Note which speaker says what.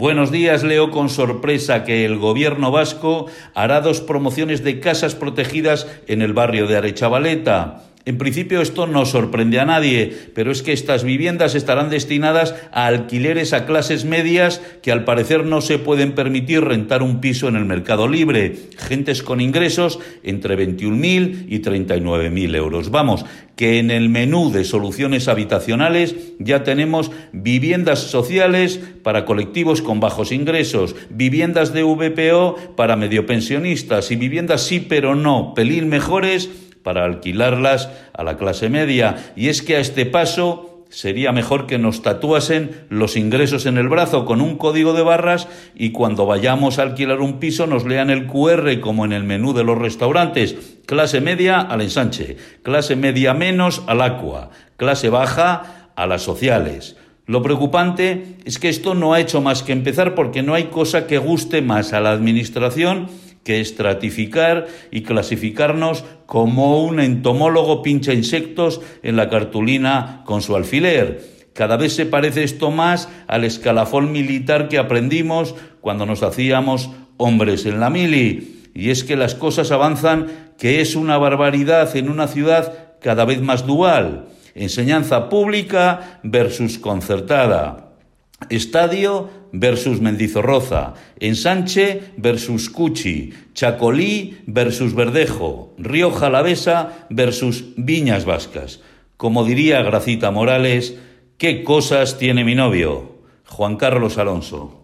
Speaker 1: Buenos días. Leo con sorpresa que el gobierno vasco hará 2 promociones de casas protegidas en el barrio de Aretxabaleta. En principio esto no sorprende a nadie, pero es que estas viviendas estarán destinadas a alquileres a clases medias que al parecer no se pueden permitir rentar un piso en el mercado libre. Gentes con ingresos entre 21.000 y 39.000 euros. Vamos, que en el menú de soluciones habitacionales ya tenemos viviendas sociales para colectivos con bajos ingresos, viviendas de VPO para mediopensionistas y viviendas sí pero no, pelín mejores, para alquilarlas a la clase media. Y es que a este paso sería mejor que nos tatuasen los ingresos en el brazo con un código de barras y cuando vayamos a alquilar un piso nos lean el QR como en el menú de los restaurantes. Clase media al ensanche, clase media menos al Aqua, clase baja a las sociales. Lo preocupante es que esto no ha hecho más que empezar, porque no hay cosa que guste más a la administración que estratificar y clasificarnos como un entomólogo pincha insectos en la cartulina con su alfiler. Cada vez se parece esto más al escalafón militar que aprendimos cuando nos hacíamos hombres en la mili. Y es que las cosas avanzan, que es una barbaridad en una ciudad cada vez más dual. Enseñanza pública versus concertada. Estadio versus Mendizorroza, Ensanche versus Cuchi, Chacolí versus Verdejo, Rioja Alavesa versus Viñas Vascas. Como diría Gracita Morales, ¿qué cosas tiene mi novio? Juan Carlos Alonso.